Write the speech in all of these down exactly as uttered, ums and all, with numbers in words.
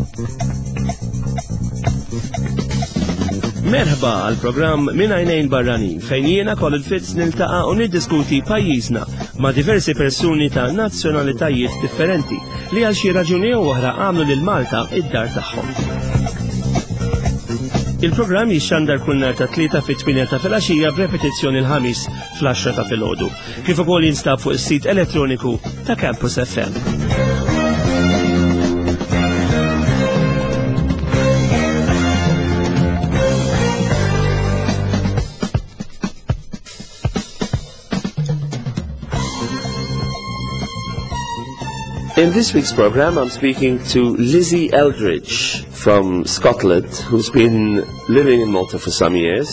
Merħba għal programm Min Għajnejn Barranin fejn jiena Colin Fitz niltaqa' u niddiskuti pajjiżna ma' diversi persuni ta' nazzjonalitajiet differenti li għal xi raġuni oħra għamlu lil Malta id-dar tagħhom. Il-programm jixxandar kull nhar ta' tlieta fit-tmien ta' filgħaxija b'repetizzjoni l-ħamis fl-għaxra ta' filgħodu, kif ukoll jinstab fuq is-sit elettroniku ta' Campus F M. In this week's program, I'm speaking to Lizzie Eldridge from Scotland, who's been living in Malta for some years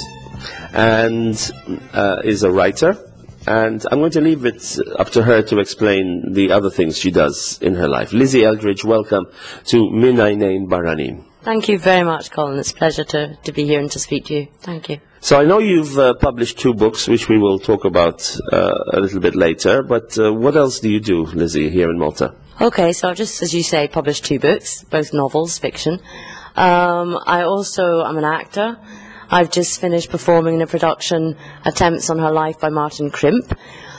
and uh, is a writer. And I'm going to leave it up to her to explain the other things she does in her life. Lizzie Eldridge, welcome to Min Għajnejn Barranin. Thank you very much, Colin. It's a pleasure to, to be here and to speak to you. Thank you. So I know you've uh, published two books, which we will talk about uh, a little bit later, but uh, what else do you do, Lizzie, here in Malta? Okay, so I've just, as you say, published two books, both novels, fiction. Um, I also am an actor. I've just finished performing in a production, Attempts on Her Life by Martin Crimp,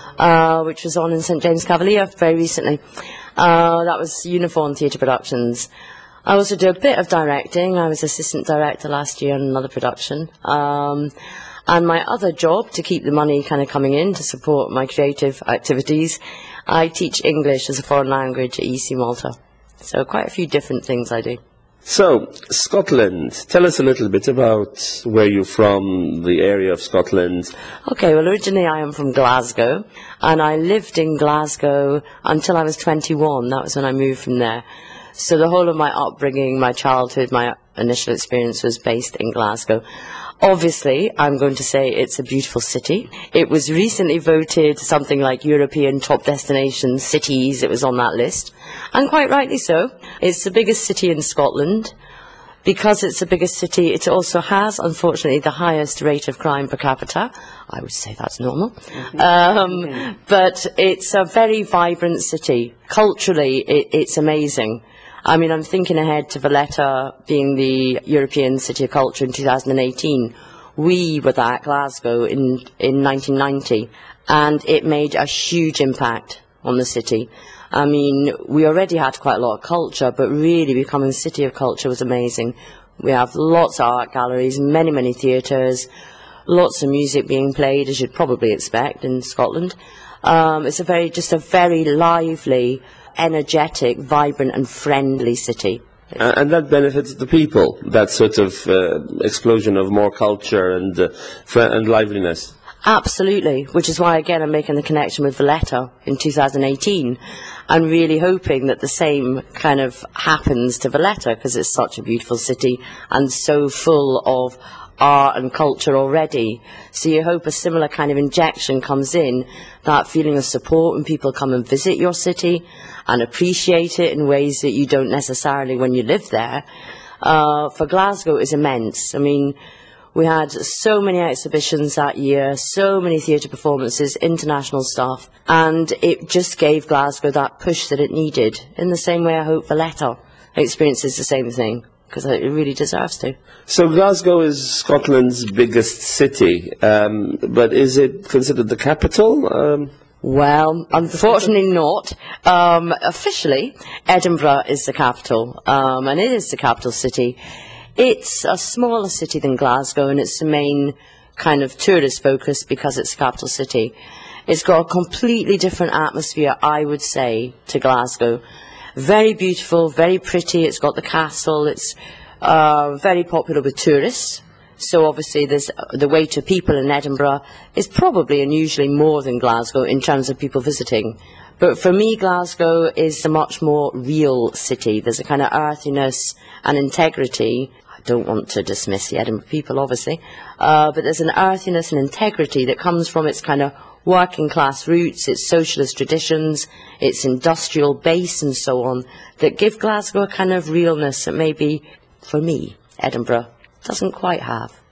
uh, which was on in Saint James Cavalier very recently. Uh, that was Uniform Theatre Productions. I also do a bit of directing. I was assistant director last year on another production. Um, and my other job, to keep the money kind of coming in to support my creative activities, I teach English as a foreign language at E C Malta. So quite a few different things I do. So, Scotland. Tell us a little bit about where you're from, the area of Scotland. Okay, well, originally I am from Glasgow, and I lived in Glasgow until I was twenty-one. That was when I moved from there. So the whole of my upbringing, my childhood, my initial experience was based in Glasgow. Obviously, I'm going to say it's a beautiful city. It was recently voted something like European top destination cities. It was on that list. And quite rightly so. It's the biggest city in Scotland. Because it's the biggest city, it also has, unfortunately, the highest rate of crime per capita. I would say that's normal. Mm-hmm. um, mm-hmm. But it's a very vibrant city. Culturally, it, it's amazing. I mean, I'm thinking ahead to Valletta being the European City of Culture in two thousand eighteen. We were at Glasgow in, in nineteen ninety, and it made a huge impact on the city. I mean, we already had quite a lot of culture, but really becoming a city of culture was amazing. We have lots of art galleries, many, many theatres, lots of music being played, as you'd probably expect in Scotland. Um, it's a very, just a very lively, energetic, vibrant and friendly city. Uh, and that benefits the people, that sort of uh, explosion of more culture and, uh, and liveliness. Absolutely, which is why, again, I'm making the connection with Valletta in two thousand eighteen and really hoping that the same kind of happens to Valletta because it's such a beautiful city and so full of art and culture already. So you hope a similar kind of injection comes in, that feeling of support when people come and visit your city and appreciate it in ways that you don't necessarily when you live there. Uh, for Glasgow, it's immense. I mean, we had so many exhibitions that year, so many theatre performances, international stuff, and it just gave Glasgow that push that it needed. In the same way I hope Valletta experiences the same thing, because it really deserves to. So Glasgow is Scotland's biggest city, um, but is it considered the capital? Um Well, unfortunately not. Um, officially, Edinburgh is the capital, um, and it is the capital city. It's a smaller city than Glasgow, and it's the main kind of tourist focus because it's the capital city. It's got a completely different atmosphere, I would say, to Glasgow. Very beautiful, very pretty. It's got the castle. It's uh, very popular with tourists. So obviously there's the weight of people in Edinburgh is probably and usually more than Glasgow in terms of people visiting. But for me, Glasgow is a much more real city. There's a kind of earthiness and integrity. I don't want to dismiss the Edinburgh people, obviously, uh, but there's an earthiness and integrity that comes from its kind of working class roots, its socialist traditions, its industrial base and so on, that give Glasgow a kind of realness that maybe, for me, Edinburgh doesn't quite have.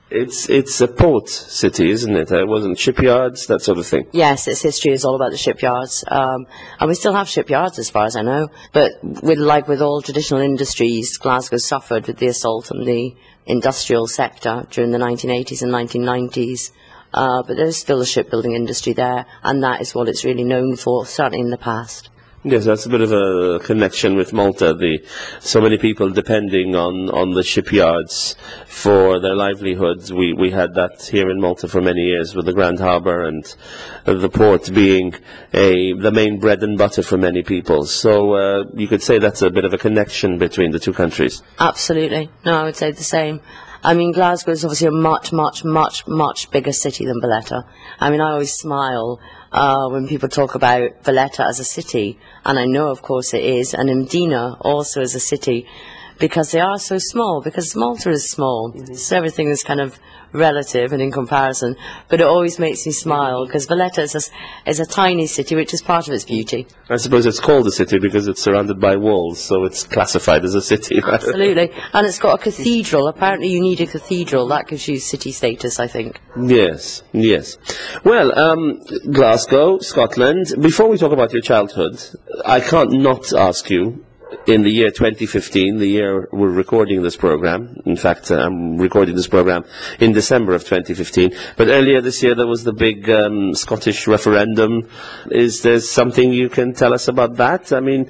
It's it's a port city, isn't it? It wasn't shipyards, that sort of thing. Yes, its history is all about the shipyards, um, and we still have shipyards as far as I know. But with like with all traditional industries, Glasgow suffered with the assault on the industrial sector during the nineteen eighties and nineteen nineties. Uh, but there's still a shipbuilding industry there, and that is what it's really known for, certainly in the past. Yes, that's a bit of a connection with Malta. The so many people depending on, on the shipyards for their livelihoods. We we had that here in Malta for many years with the Grand Harbour and the port being a the main bread and butter for many people. So uh, you could say that's a bit of a connection between the two countries. Absolutely. No, I would say the same. I mean, Glasgow is obviously a much, much, much, much bigger city than Valletta. I mean, I always smile uh, when people talk about Valletta as a city, and I know, of course, it is, and Mdina also as a city, because they are so small, because Malta is small, mm-hmm. so everything is kind of relative and in comparison, but it always makes me smile, because Valletta is a, is a tiny city, which is part of its beauty. I suppose it's called a city because it's surrounded by walls, so it's classified as a city. Right? Absolutely, and it's got a cathedral. Apparently you need a cathedral. That gives you city status, I think. Yes, yes. Well, um, Glasgow, Scotland, before we talk about your childhood, I can't not ask you, in the year twenty fifteen, the year we're recording this program, in fact, uh, I'm recording this program in December of twenty fifteen, but earlier this year there was the big um, Scottish referendum. Is there something you can tell us about that? I mean,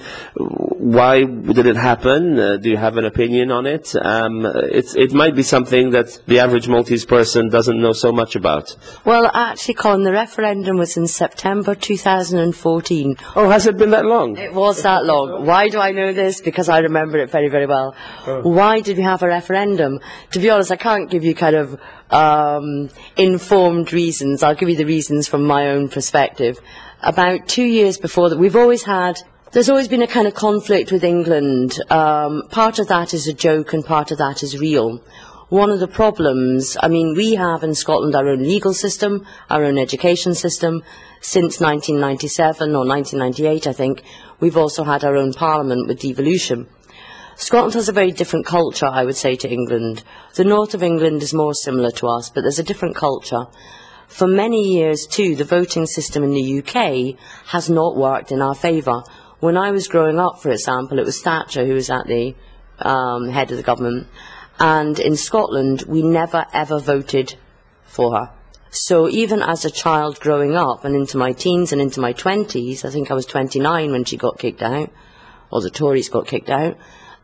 why did it happen? Uh, do you have an opinion on it? Um, it's, it might be something that the average Maltese person doesn't know so much about. Well, actually, Colin, the referendum was in September two thousand fourteen. Oh, has it been that long? It was that long. Why do I know this? Because I remember it very, very well. Oh. Why did we have a referendum? To be honest, I can't give you kind of um, informed reasons. I'll give you the reasons from my own perspective. About two years before that, we've always had, there's always been a kind of conflict with England. Um, part of that is a joke and part of that is real. One of the problems, I mean, we have in Scotland our own legal system, our own education system. Since nineteen ninety-seven or nineteen ninety-eight, I think, we've also had our own parliament with devolution. Scotland has a very different culture, I would say, to England. The north of England is more similar to us, but there's a different culture. For many years, too, the voting system in the U K has not worked in our favour. When I was growing up, for example, it was Thatcher who was at the um, head of the government, and in Scotland, we never, ever voted for her. So even as a child growing up and into my teens and into my twenties, I think I was twenty-nine when she got kicked out, or the Tories got kicked out,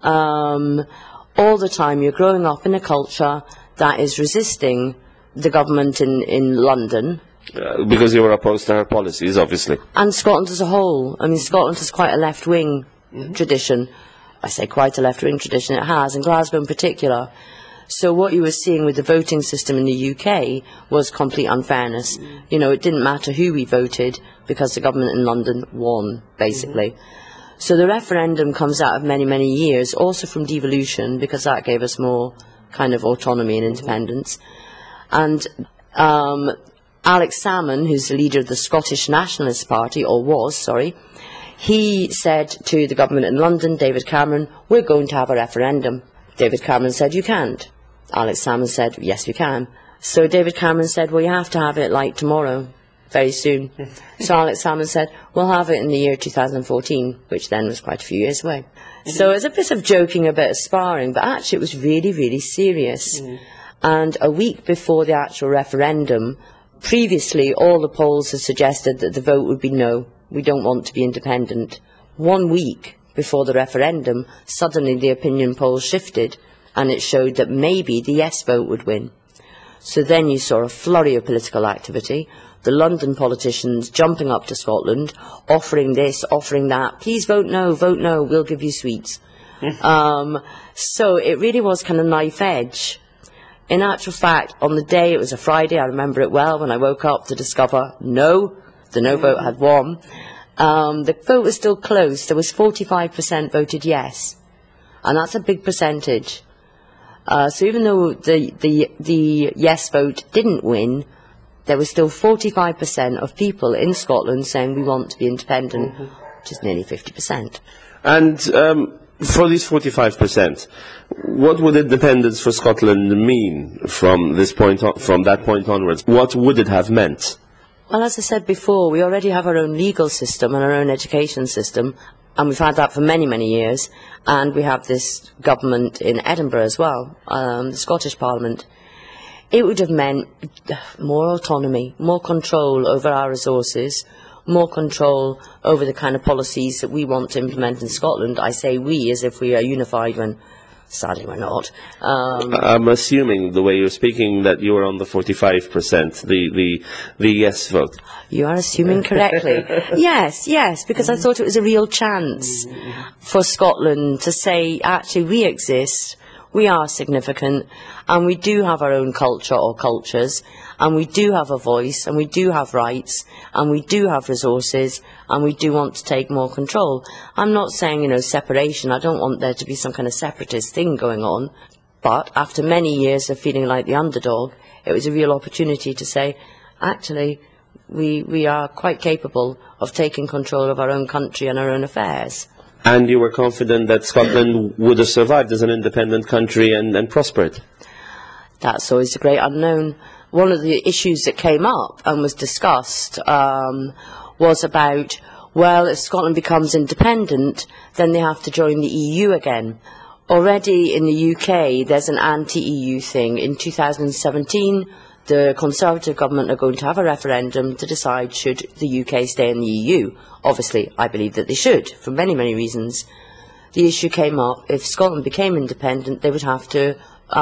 um, all the time you're growing up in a culture that is resisting the government in, in London. Uh, because you were opposed to her policies, obviously. And Scotland as a whole. I mean, Scotland has quite a left-wing mm-hmm. tradition. I say quite a left-wing tradition, it has, and Glasgow in particular. So what you were seeing with the voting system in the U K was complete unfairness. Mm. You know, it didn't matter who we voted because the government in London won, basically. Mm-hmm. So the referendum comes out of many, many years, also from devolution, because that gave us more kind of autonomy and independence. And um, Alex Salmond, who's the leader of the Scottish Nationalist Party, or was, sorry, he said to the government in London, David Cameron, we're going to have a referendum. David Cameron said, you can't. Alex Salmond said, yes, we can. So David Cameron said, well, you have to have it like tomorrow, very soon. So Alex Salmond said, we'll have it in the year two thousand fourteen, which then was quite a few years away. Mm-hmm. So it's a bit of joking, a bit of sparring, but actually it was really, really serious. Mm-hmm. And a week before the actual referendum, previously all the polls had suggested that the vote would be no, we don't want to be independent. One week before the referendum, suddenly the opinion polls shifted, and it showed that maybe the yes vote would win. So then you saw a flurry of political activity, the London politicians jumping up to Scotland, offering this, offering that, please vote no, vote no, we'll give you sweets. um, so it really was kind of knife edge. In actual fact, on the day, it was a Friday, I remember it well, when I woke up to discover no, the no vote had won. Um, the vote was still close. There was forty-five percent voted yes, and that's a big percentage. Uh, so even though the, the, the yes vote didn't win, there was still forty-five percent of people in Scotland saying we want to be independent, mm-hmm. which is nearly fifty percent. And um, for these forty-five percent, what would independence for Scotland mean from this point on, from that point onwards? What would it have meant? Well, as I said before, we already have our own legal system and our own education system, and we've had that for many, many years, and we have this government in Edinburgh as well, um, the Scottish Parliament. It would have meant more autonomy, more control over our resources, more control over the kind of policies that we want to implement in Scotland. I say we as if we are unified when sadly we're not. Um, I'm assuming, the way you're speaking, that you are on the forty-five percent, the, the, the yes vote. You are assuming correctly. Yes, yes, because I thought it was a real chance for Scotland to say, actually, we exist, we are significant, and we do have our own culture or cultures, and we do have a voice, and we do have rights, and we do have resources, and we do want to take more control. I'm not saying, you know, separation. I don't want there to be some kind of separatist thing going on. But after many years of feeling like the underdog, it was a real opportunity to say, actually, we, we are quite capable of taking control of our own country and our own affairs. And you were confident that Scotland would have survived as an independent country and, and prospered? That's always a great unknown. One of the issues that came up and was discussed um, was about, well, if Scotland becomes independent, then they have to join the E U again. Already in the U K, there's an anti-E U thing. In two thousand seventeen, the Conservative government are going to have a referendum to decide should the U K stay in the E U. Obviously, I believe that they should, for many, many reasons. The issue came up, if Scotland became independent, they would have to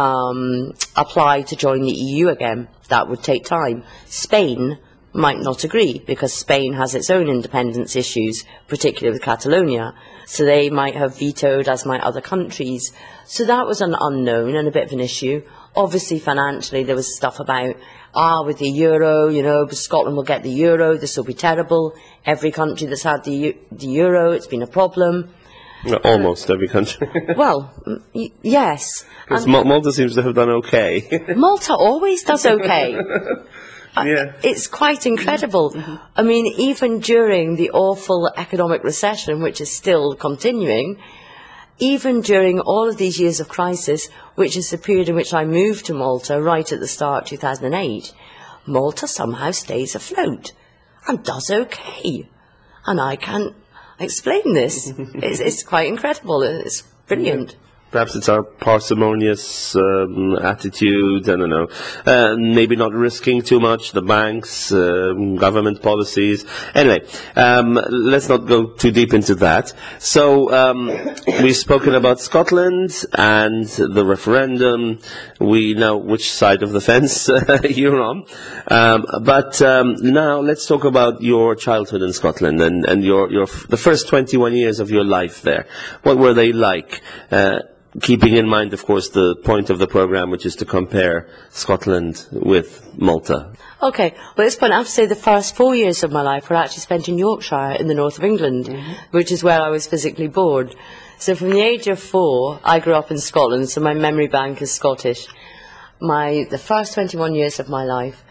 um, apply to join the E U again. That would take time. Spain might not agree, because Spain has its own independence issues, particularly with Catalonia. So they might have vetoed, as might other countries. So that was an unknown and a bit of an issue. Obviously, financially, there was stuff about, ah, with the euro, you know, Scotland will get the euro, this will be terrible. Every country that's had the, the euro, it's been a problem. Almost every country. Well, y yes. Because Malta seems to have done okay. Malta always does okay. Yeah. It's quite incredible. Mm-hmm. I mean, even during the awful economic recession, which is still continuing, even during all of these years of crisis, which is the period in which I moved to Malta, right at the start, two thousand eight, Malta somehow stays afloat and does okay. And I can't explain this. it's, it's quite incredible. It's brilliant. Perhaps it's our parsimonious um, attitude, I don't know, uh, maybe not risking too much, the banks, uh, government policies. Anyway, um, let's not go too deep into that. So um, we've spoken about Scotland and the referendum. We know which side of the fence you're on. Um, but um, now let's talk about your childhood in Scotland and, and your, your the first twenty-one years of your life there. What were they like? Uh, Keeping in mind, of course, the point of the programme, which is to compare Scotland with Malta. Okay, well, at this point, I have to say the first four years of my life were actually spent in Yorkshire, in the north of England, mm-hmm. which is where I was physically born. So from the age of four, I grew up in Scotland, so my memory bank is Scottish. My, the first twenty-one years of my life,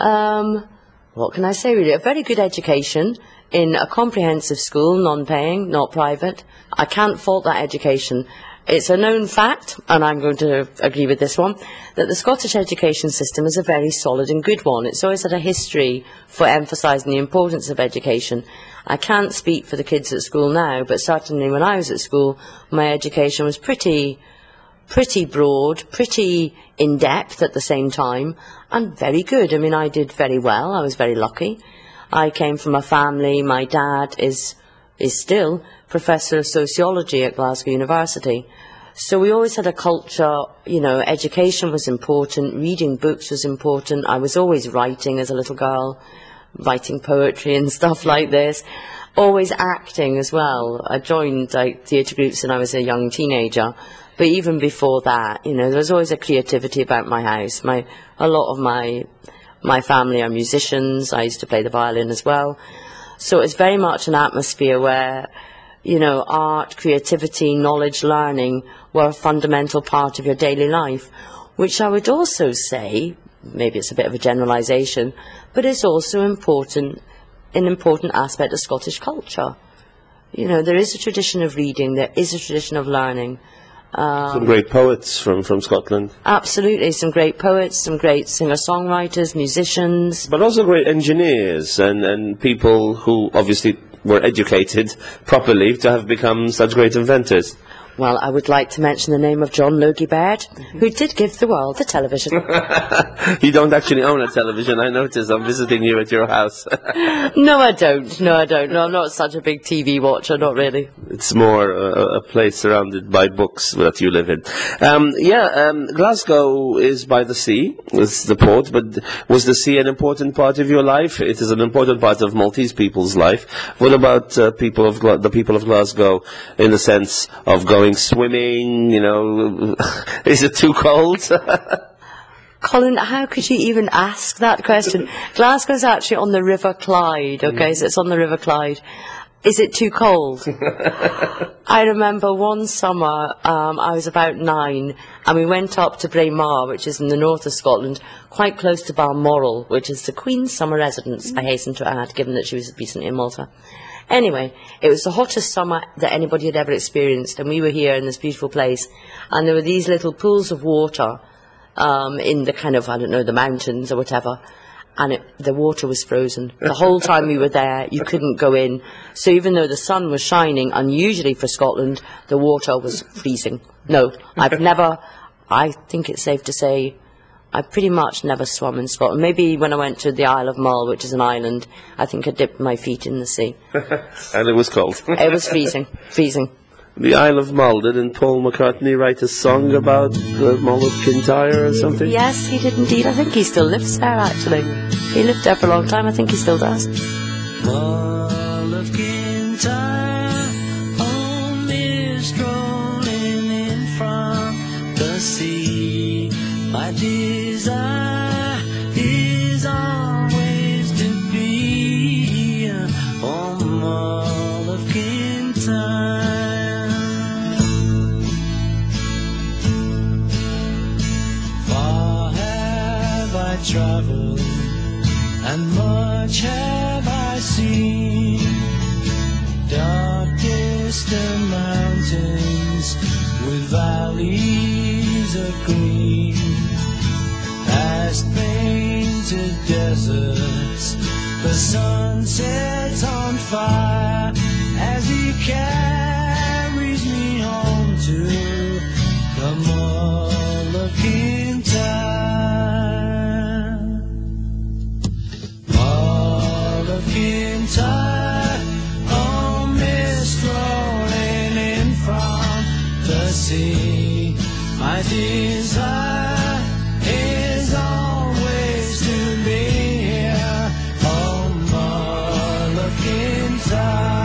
um, what can I say really? A very good education in a comprehensive school, non-paying, not private. I can't fault that education. It's a known fact, and I'm going to agree with this one, that the Scottish education system is a very solid and good one. It's always had a history for emphasising the importance of education. I can't speak for the kids at school now, but certainly when I was at school, my education was pretty, pretty broad, pretty in-depth at the same time, and very good. I mean, I did very well. I was very lucky. I came from a family, my dad is, is still Professor of Sociology at Glasgow University. So we always had a culture, you know, education was important, reading books was important. I was always writing as a little girl, writing poetry and stuff like this. Always acting as well. I joined like theatre groups when I was a young teenager. But even before that, you know, there was always a creativity about my house. My, a lot of my, my family are musicians. I used to play the violin as well. So it's very much an atmosphere where, you know, art, creativity, knowledge, learning were a fundamental part of your daily life, which I would also say, maybe it's a bit of a generalisation, but it's also important, an important aspect of Scottish culture. you know, there is a tradition of reading, there is a tradition of learning. Um, Some great poets from, from Scotland. Absolutely, some great poets, some great singer-songwriters, musicians. But also great engineers and, and people who obviously were educated properly to have become such great inventors. Well, I would like to mention the name of John Logie Baird, who did give the world a television. You don't actually own a television, I notice. I'm visiting you at your house. No, I don't. No, I don't. No, I'm not such a big T V watcher, not really. It's more uh, a place surrounded by books that you live in. Um, yeah, um, Glasgow is by the sea, it's the port, but was the sea an important part of your life? It is an important part of Maltese people's life. What about uh, people of Gla- the people of Glasgow in the sense of going swimming, you know, is it too cold? Colin, how could you even ask that question? Glasgow's actually on the River Clyde, okay, so it's on the River Clyde. Is it too cold? I remember one summer, um, I was about nine, and we went up to Braemar, which is in the north of Scotland, quite close to Balmoral, which is the Queen's summer residence, I hasten to add, given that she was recently in Malta. Anyway, it was the hottest summer that anybody had ever experienced, and we were here in this beautiful place, and there were these little pools of water um, in the kind of, I don't know, the mountains or whatever, and it, the water was frozen. The whole time we were there, you couldn't go in. So even though the sun was shining, unusually for Scotland, the water was freezing. No, I've never, I think it's safe to say, I pretty much never swum in Scotland. Maybe when I went to the Isle of Mull, which is an island, I think I dipped my feet in the sea. And it was cold. It was freezing, freezing. The Isle of Mull, didn't Paul McCartney write a song about the Mull of Kintyre or something? Yes, he did indeed. I think he still lives there, actually. He lived there for a long time. I think he still does. Mull of Kintyre, only strolling in from the sea. My desire is always to be on Mull of Kintyre. Far have I travelled, and much have I seen. Dark distant mountains with valleys of green, past painted deserts, the sun sets on fire as he carries me home to the Mull of Kintyre. Mull of Kintyre, oh, mist rolling in from the sea. My desire is always to be here, oh, Mull of Kintyre.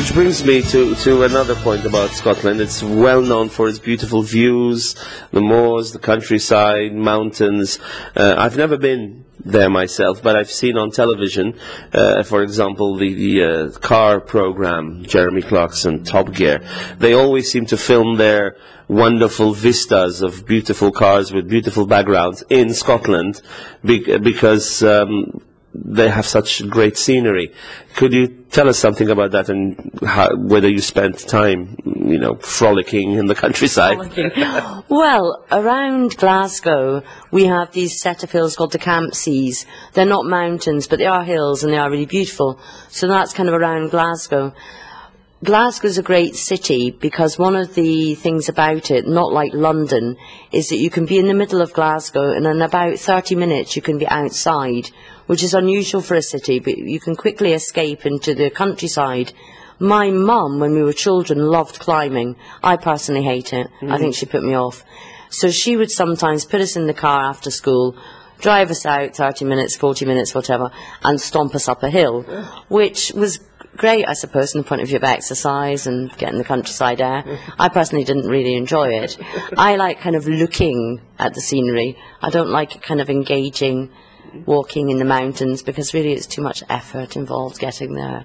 which brings me to, to another point about Scotland. It's well known for its beautiful views, the moors, the countryside, mountains. Uh, I've never been there myself, but I've seen on television, uh, for example, the, the uh, car program, Jeremy Clarkson, Top Gear. They always seem to film their wonderful vistas of beautiful cars with beautiful backgrounds in Scotland be because um, they have such great scenery. Could you tell us something about that and how, whether you spent time, you know, frolicking in the countryside? Well, around Glasgow, we have these set of hills called the Campsies. They're not mountains, but they are hills and they are really beautiful. So that's kind of around Glasgow. Glasgow's a great city because one of the things about it, not like London, is that you can be in the middle of Glasgow and in about thirty minutes you can be outside, which is unusual for a city, but you can quickly escape into the countryside. My mum, when we were children, loved climbing. I personally hate it. Mm. I think she put me off. So she would sometimes put us in the car after school, drive us out thirty minutes, forty minutes, whatever, and stomp us up a hill, yeah. which was great, I suppose, from the point of view of exercise and getting the countryside air. I personally didn't really enjoy it. I like kind of looking at the scenery. I don't like kind of engaging, walking in the mountains, because really it's too much effort involved getting there.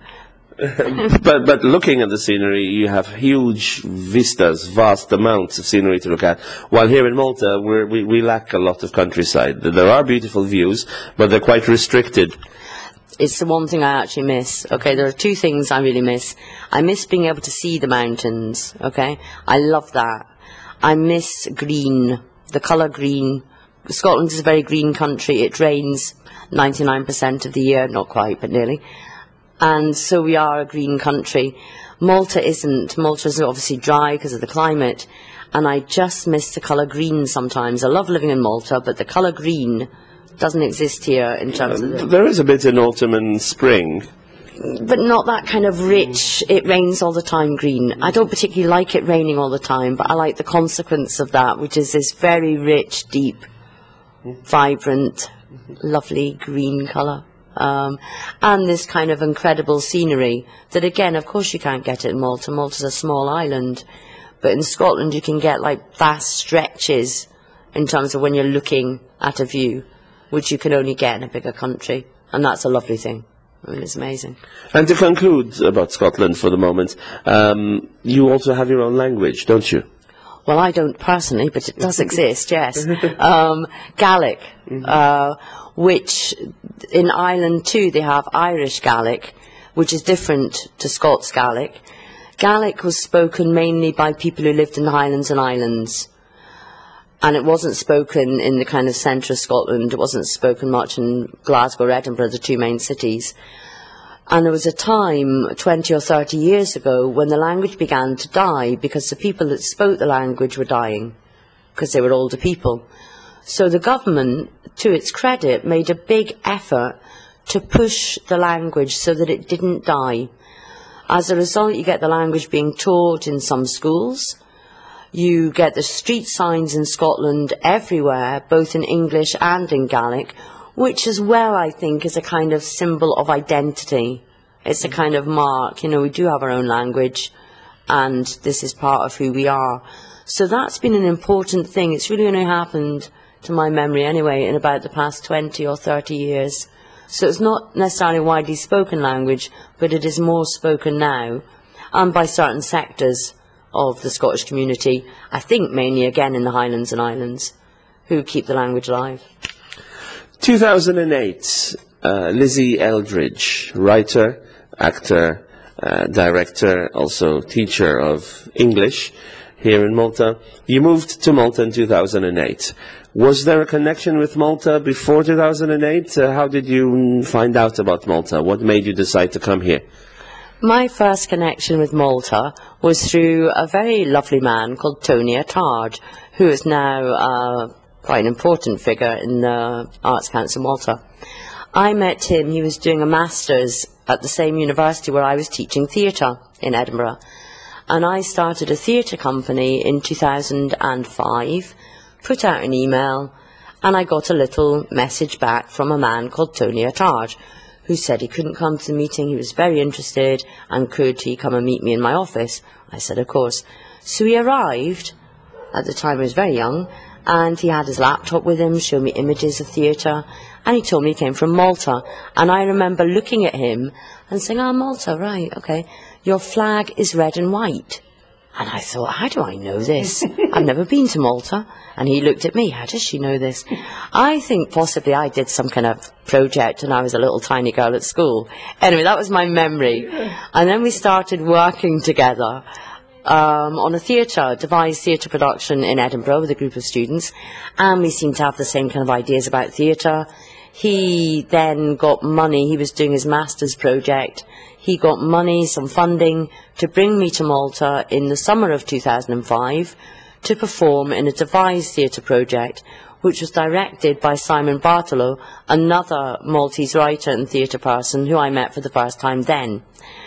but but looking at the scenery, you have huge vistas, vast amounts of scenery to look at. While here in Malta, we're, we we lack a lot of countryside. There are beautiful views, but they're quite restricted. It's the one thing I actually miss. Okay, there are two things I really miss. I miss being able to see the mountains. Okay, I love that. I miss green, the colour green. Scotland is a very green country. It rains ninety-nine percent of the year, not quite, but nearly. And so we are a green country. Malta isn't. Malta is obviously dry because of the climate. And I just miss the colour green sometimes. I love living in Malta, but the colour green doesn't exist here in terms uh, of... There is a bit in autumn and spring. But not that kind of rich, it rains all the time green. I don't particularly like it raining all the time, but I like the consequence of that, which is this very rich, deep, vibrant, lovely green colour. Um, and this kind of incredible scenery that, again, of course you can't get it in Malta. Malta's a small island. But in Scotland you can get like vast stretches in terms of when you're looking at a view, which you can only get in a bigger country. And that's a lovely thing. I mean, it's amazing. And to conclude about Scotland for the moment, um, you also have your own language, don't you? Well, I don't personally, but it does exist, yes. Um, Gaelic, mm-hmm. uh, which in Ireland too they have Irish Gaelic, which is different to Scots Gaelic. Gaelic was spoken mainly by people who lived in the Highlands and Islands. And it wasn't spoken in the kind of centre of Scotland. It wasn't spoken much in Glasgow or Edinburgh, the two main cities. And there was a time, twenty or thirty years ago, when the language began to die because the people that spoke the language were dying, because they were older people. So the government, to its credit, made a big effort to push the language so that it didn't die. As a result, you get the language being taught in some schools. You get the street signs in Scotland everywhere, both in English and in Gaelic, which as well, I think, is a kind of symbol of identity. It's a kind of mark. You know, we do have our own language, and this is part of who we are. So that's been an important thing. It's really only happened, to my memory anyway, in about the past twenty or thirty years. So it's not necessarily a widely spoken language, but it is more spoken now, and by certain sectors of the Scottish community, I think mainly again in the Highlands and Islands, who keep the language alive. two thousand eight, uh, Lizzie Eldridge, writer, actor, uh, director, also teacher of English here in Malta. You moved to Malta in two thousand eight. Was there a connection with Malta before two thousand eight? Uh, how did you find out about Malta? What made you decide to come here? My first connection with Malta was through a very lovely man called Tony Attard, who is now uh, quite an important figure in the Arts Council Malta. I met him, he was doing a master's at the same university where I was teaching theatre in Edinburgh. And I started a theatre company in two thousand five, put out an email, and I got a little message back from a man called Tony Attard, who said he couldn't come to the meeting. He was very interested, and could he come and meet me in my office? I said, of course. So he arrived. At the time I was very young, and he had his laptop with him, showed me images of theatre, and he told me he came from Malta. And I remember looking at him and saying, "Ah, Malta, right, okay. Your flag is red and white." And I thought, how do I know this? I've never been to Malta. And he looked at me, how does she know this? I think possibly I did some kind of project and I was a little tiny girl at school. Anyway, that was my memory. And then we started working together um, on a theatre, devised theatre production in Edinburgh with a group of students. And we seemed to have the same kind of ideas about theatre. He then got money. He was doing his master's project. He got money, some funding, to bring me to Malta in the summer of two thousand five to perform in a devised theatre project, which was directed by Simon Bartolo, another Maltese writer and theatre person who I met for the first time then.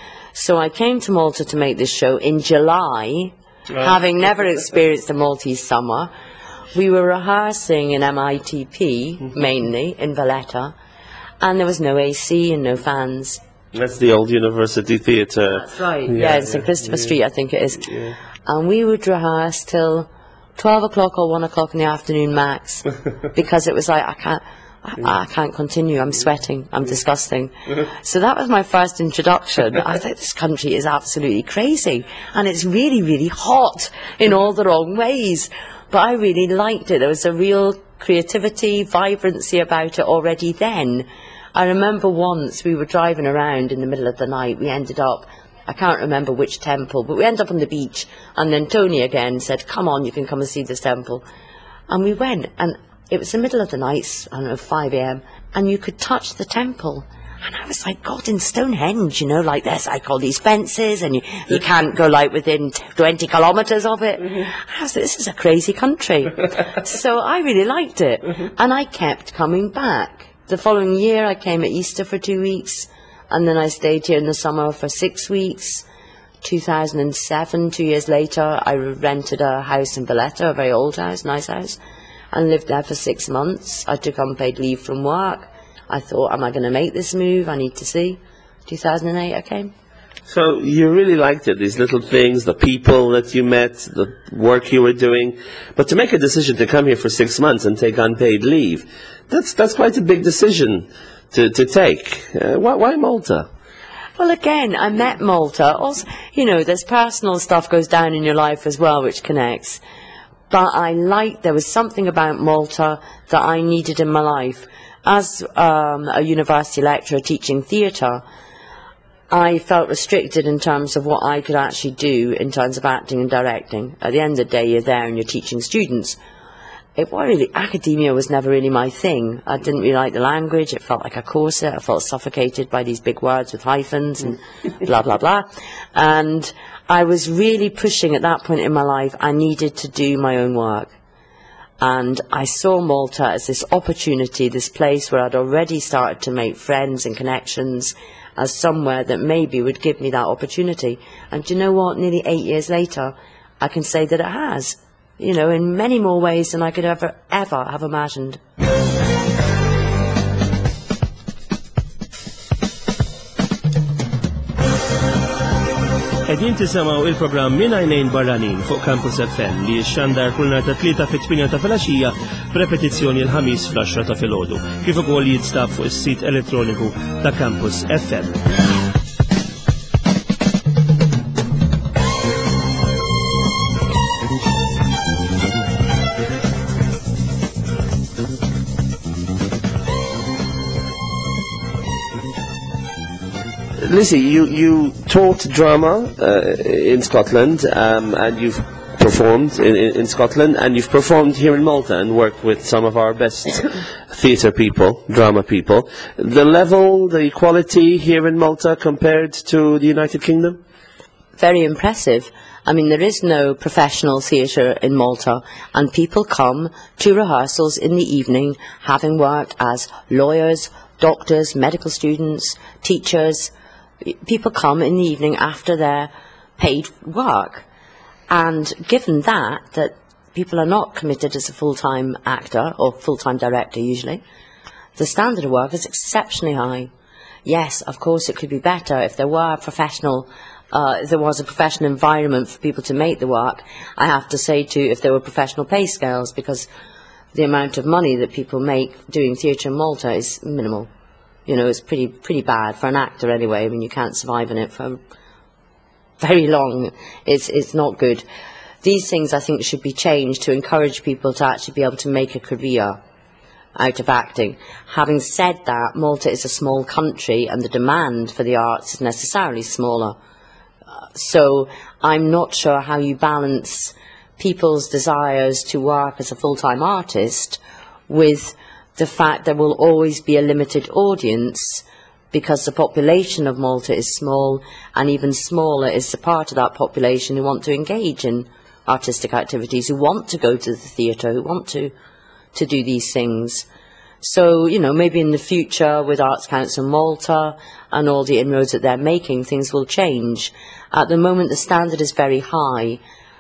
So I came to Malta to make this show in July, right. Having never experienced a Maltese summer. We were rehearsing in M I T P, mm-hmm. mainly, in Valletta, and there was no A C and no fans. That's the old University Theatre. That's right, yeah, yeah in Saint Christopher yeah. Street, I think it is. Yeah. And we would rehearse till twelve o'clock or one o'clock in the afternoon max, because it was like, I can't, I, I can't continue, I'm sweating, I'm disgusting. So that was my first introduction. I thought, this country is absolutely crazy, and it's really, really hot in all the wrong ways. But I really liked it. There was a real creativity, vibrancy about it already then. I remember once we were driving around in the middle of the night. We ended up, I can't remember which temple, but we ended up on the beach. And then Tony again said, "Come on, you can come and see this temple." And we went, and it was the middle of the night, I don't know, five A M, and you could touch the temple. And I was like, God, in Stonehenge, you know, like there's like all these fences, and you, you can't go like within twenty kilometres of it. Mm-hmm. I was like, this is a crazy country. So I really liked it. Mm-hmm. And I kept coming back. The following year I came at Easter for two weeks, and then I stayed here in the summer for six weeks. two thousand seven, two years later, I rented a house in Valletta, a very old house, nice house, and lived there for six months. I took unpaid leave from work. I thought, am I going to make this move? I need to see. two thousand eight I came. So you really liked it, these little things, the people that you met, the work you were doing. But to make a decision to come here for six months and take unpaid leave, that's that's quite a big decision to, to take. Uh, why, why Malta? Well, again, I met Malta. Also, you know, there's personal stuff goes down in your life as well, which connects. But I liked, there was something about Malta that I needed in my life. As um, a university lecturer teaching theatre, I felt restricted in terms of what I could actually do in terms of acting and directing. At the end of the day, you're there and you're teaching students. It really, academia was never really my thing. I didn't really like the language. It felt like a corset. I felt suffocated by these big words with hyphens and blah, blah, blah. And I was really pushing at that point in my life. I needed to do my own work. And I saw Malta as this opportunity, this place where I'd already started to make friends and connections, as somewhere that maybe would give me that opportunity. And do you know what? Nearly eight years later, I can say that it has. You know, in many more ways than I could ever, ever have imagined. Qegħdin tisimgħu il-programm Minn Għajnejn Barranin fuq Campus F M li xandar kull nhar ta' tlieta fit-tminja ta' filgħaxija b'repetizzjoni l-ħamis fl-għaxra ta' filgħodu, kif ukoll jinstab fuq is-sit elettroniku ta' Campus F M. Lizzie, you, you taught drama uh, in Scotland, um, and you've performed in, in, in Scotland, and you've performed here in Malta and worked with some of our best theatre people, drama people. The level, the quality here in Malta compared to the United Kingdom? Very impressive. I mean, there is no professional theatre in Malta, and people come to rehearsals in the evening, having worked as lawyers, doctors, medical students, teachers. People come in the evening after their paid work. And given that, that people are not committed as a full-time actor, or full-time director usually, the standard of work is exceptionally high. yes, of course it could be better if there were a professional, uh, if there was a professional environment for people to make the work. I have to say too, if there were professional pay scales, because the amount of money that people make doing theatre in Malta is minimal. You know, it's pretty pretty bad for an actor anyway. I mean, you can't survive in it for very long. It's it's not good. These things, I think, should be changed to encourage people to actually be able to make a career out of acting. Having said that, Malta is a small country and the demand for the arts is necessarily smaller. Uh, so I'm not sure how you balance people's desires to work as a full-time artist with the fact there will always be a limited audience because the population of Malta is small, and even smaller is the part of that population who want to engage in artistic activities, who want to go to the theatre, who want to to do these things. So, you know, maybe in the future with Arts Council Malta and all the inroads that they're making, things will change. At the moment, the standard is very high,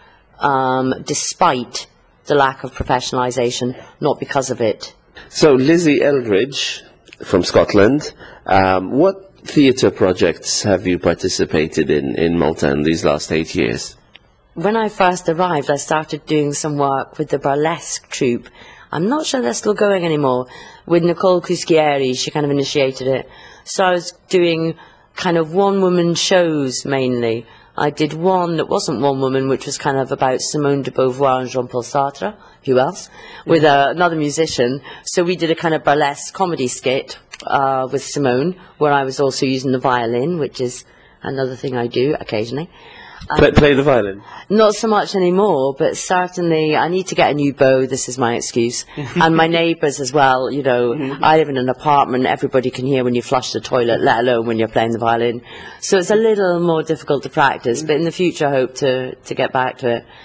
um, despite the lack of professionalisation, not because of it. So, Lizzie Eldridge from Scotland, um, what theatre projects have you participated in in Malta in these last eight years? When I first arrived, I started doing some work with the burlesque troupe. I'm not sure they're still going anymore. With Nicole Cuschieri, she kind of initiated it. So I was doing kind of one-woman shows mainly. I did one that wasn't one woman, which was kind of about Simone de Beauvoir and Jean-Paul Sartre, who else, with uh, another musician. So we did a kind of burlesque comedy skit uh, with Simone, where I was also using the violin, which is another thing I do occasionally. Play, play the violin? Not so much anymore, but certainly I need to get a new bow. This is my excuse. And my neighbours as well, you know, I live in an apartment, everybody can hear when you flush the toilet, let alone when you're playing the violin. So it's a little more difficult to practice, but in the future I hope to, to get back to it.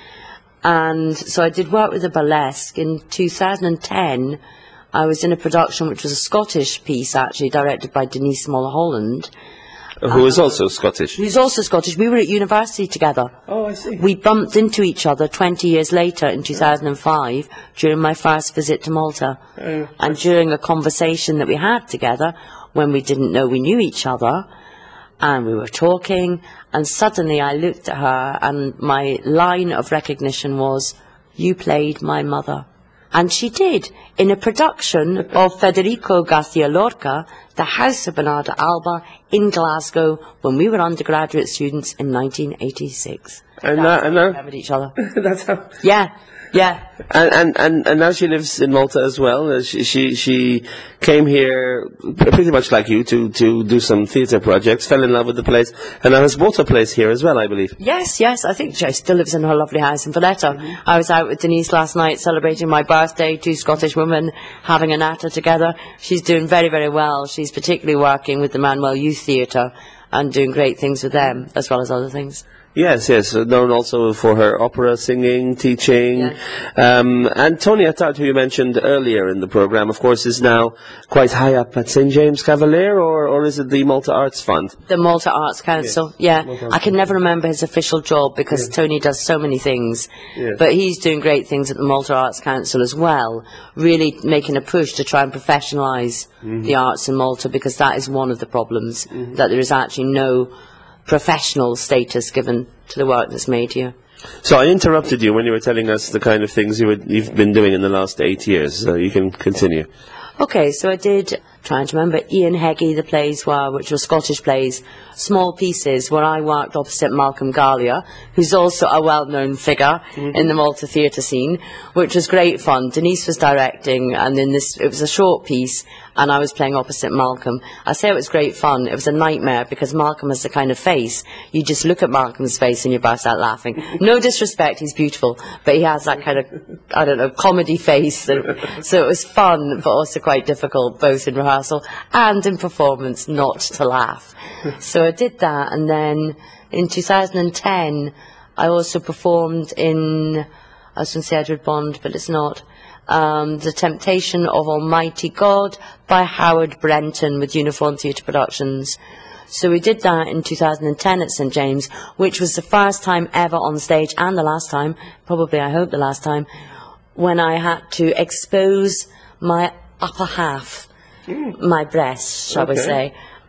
And so I did work with the burlesque. In two thousand ten, I was in a production which was a Scottish piece, actually, directed by Denise Mulholland. Who is also Scottish. Who's also Scottish. We were at university together. Oh, I see. We bumped into each other twenty years later in two thousand five during my first visit to Malta. Oh, and during a conversation that we had together when we didn't know we knew each other, and we were talking, and suddenly I looked at her and my line of recognition was, "You played my mother." And she did, in a production of Federico Garcia Lorca, The House of Bernarda Alba, in Glasgow, when we were undergraduate students in nineteen eighty-six. And That's now, how and we now, remembered each other. that's how. Yeah, yeah. And, and and and now she lives in Malta as well. Uh, She she she came here pretty much like you to to do some theatre projects. Fell in love with the place, and now has bought a place here as well, I believe. Yes, yes, I think she still lives in her lovely house in Valletta. Mm-hmm. I was out with Denise last night celebrating my birthday, two Scottish women having a natter together. She's doing very, very well. She's particularly working with the Manuel Youth Theatre and doing great things with them, as well as other things. Yes, yes, uh, known also for her opera singing, teaching. Yeah. Um, and Tony Attard, who you mentioned earlier in the programme, of course, is now quite high up at Saint James Cavalier, or, or is it the Malta Arts Fund? The Malta Arts Council, yeah. Malta Arts I can never remember his official job because Yeah. Tony does so many things. Yeah. But he's doing great things at the Malta Arts Council as well, really making a push to try and professionalise Mm-hmm. the arts in Malta, because that is one of the problems, that there is actually no professional status given to the work that's made here. So I interrupted you when you were telling us the kind of things you would, you've been doing in the last eight years, so you can continue. Okay, so I did, trying to remember, Ian Heggie, the plays were, which were Scottish plays, small pieces where I worked opposite Malcolm Gallia, who's also a well-known figure mm-hmm. in the Malta theatre scene, which was great fun. Denise was directing, and then this, it was a short piece, and I was playing opposite Malcolm. I say it was great fun. It was a nightmare because Malcolm has the kind of face, you just look at Malcolm's face and you burst out laughing. No disrespect, he's beautiful, but he has that kind of, I don't know, comedy face. So, so it was fun, but also quite difficult, both in rehearsal and in performance, not to laugh. So I did that, and then in two thousand ten, I also performed in, I was going to say Edward Bond, but it's not, Um, The Temptation of Almighty God by Howard Brenton with Uniform Theatre Productions. So we did that in two thousand ten at Saint James, which was the first time ever on stage, and the last time, probably I hope the last time, when I had to expose my upper half, mm. my breasts, shall okay. we say.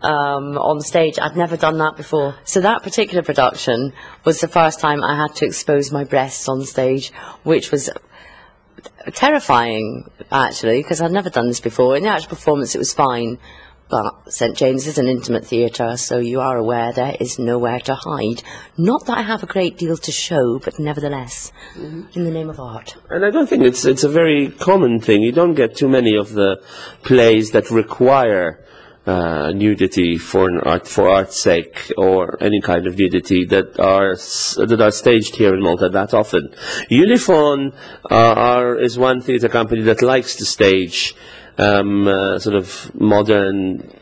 um, on stage. I'd never done that before. So that particular production was the first time I had to expose my breasts on stage, which was terrifying, actually, because I'd never done this before. In the actual performance, it was fine. But Saint James is an intimate theatre, so you are aware there is nowhere to hide. Not that I have a great deal to show, but nevertheless, mm-hmm. in the name of art. And I don't think it's it's a very common thing. You don't get too many of the plays that require uh, nudity for an art for art's sake, or any kind of nudity that are s- that are staged here in Malta that often. Unifon uh, are is one theatre company that likes to stage Um, uh, sort of modern,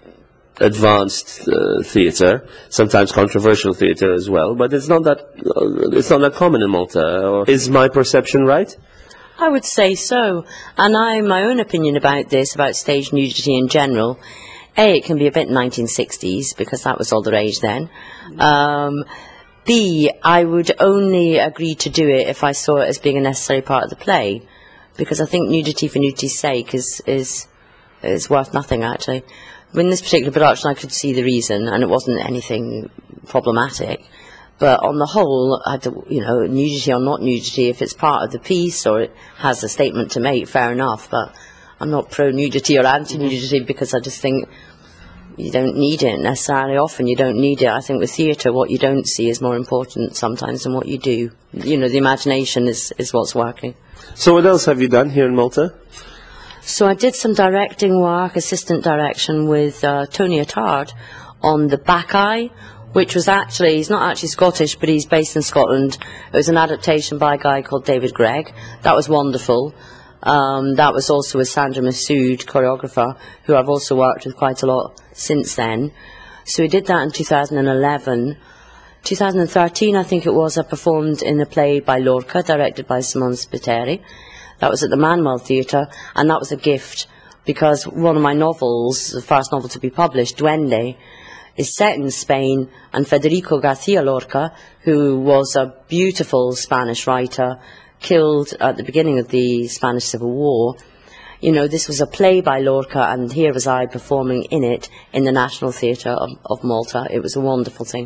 advanced uh, theatre, sometimes controversial theatre as well. But it's not that uh, it's not that common in Malta. Or is my perception right? I would say so. And I, my own opinion about this, about stage nudity in general. A, it can be a bit nineteen sixties because that was all the rage then. Um, B, I would only agree to do it if I saw it as being a necessary part of the play. Because I think nudity for nudity's sake is, is, is worth nothing, actually. In this particular production, I could see the reason, and it wasn't anything problematic. But on the whole, I had to, you know, nudity or not nudity, if it's part of the piece or it has a statement to make, fair enough. But I'm not pro-nudity or anti-nudity because I just think you don't need it necessarily. Often you don't need it. I think with theatre, what you don't see is more important sometimes than what you do. You know, the imagination is, is what's working. So what else have you done here in Malta? So I did some directing work, assistant direction with uh, Tony Attard on The Bacchae, which was actually, he's not actually Scottish, but he's based in Scotland. It was an adaptation by a guy called David Gregg. That was wonderful. Um, that was also with Sandra Massoud, choreographer, who I've also worked with quite a lot since then. So we did that in two thousand eleven. two thousand thirteen, I think it was, I performed in a play by Lorca, directed by Simone Spiteri. That was at the Manuel Theatre, and that was a gift, because one of my novels, the first novel to be published, Duende, is set in Spain, and Federico Garcia Lorca, who was a beautiful Spanish writer, killed at the beginning of the Spanish Civil War. You know, this was a play by Lorca, and here was I performing in it in the National Theatre of, of Malta. It was a wonderful thing.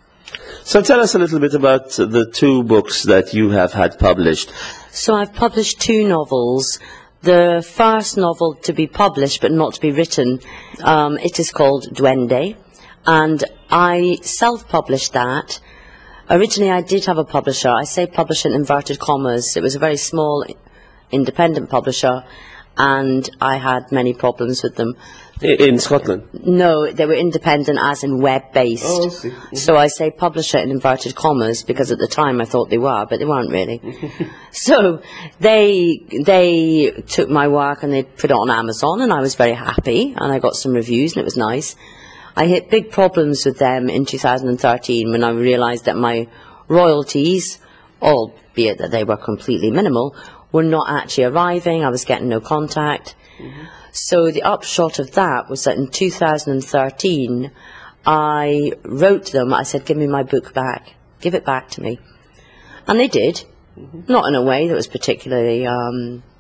So tell us a little bit about the two books that you have had published. So I've published two novels. The first novel to be published but not to be written, um, it is called Duende, and I self-published that. Originally I did have a publisher. I say publisher in inverted commas. It was a very small independent publisher, and I had many problems with them. In Scotland? No, they were independent as in web-based. Oh, I see. Mm-hmm. So I say publisher in inverted commas because at the time I thought they were, but they weren't really. So they they took my work and they put it on Amazon, and I was very happy, and I got some reviews, and it was nice. I hit big problems with them in two thousand thirteen when I realised that my royalties, albeit that they were completely minimal, were not actually arriving. I was getting no contact. Mm-hmm. So the upshot of that was that in two thousand thirteen, I wrote them, I said, give me my book back, give it back to me. And they did, mm-hmm. not in a way that was particularly, um,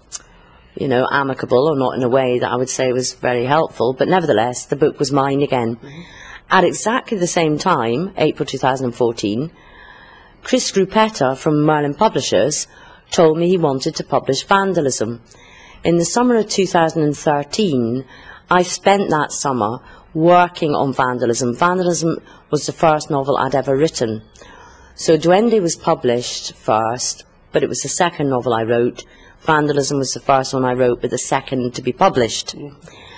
you know, amicable, or not in a way that I would say was very helpful, but nevertheless, the book was mine again. Mm-hmm. At exactly the same time, April two thousand fourteen, Chris Gruppetta from Merlin Publishers told me he wanted to publish Vandalism. In the summer of two thousand thirteen, I spent that summer working on Vandalism. Vandalism was the first novel I'd ever written. So Duende was published first, but it was the second novel I wrote. Vandalism was the first one I wrote, but the second to be published. Mm.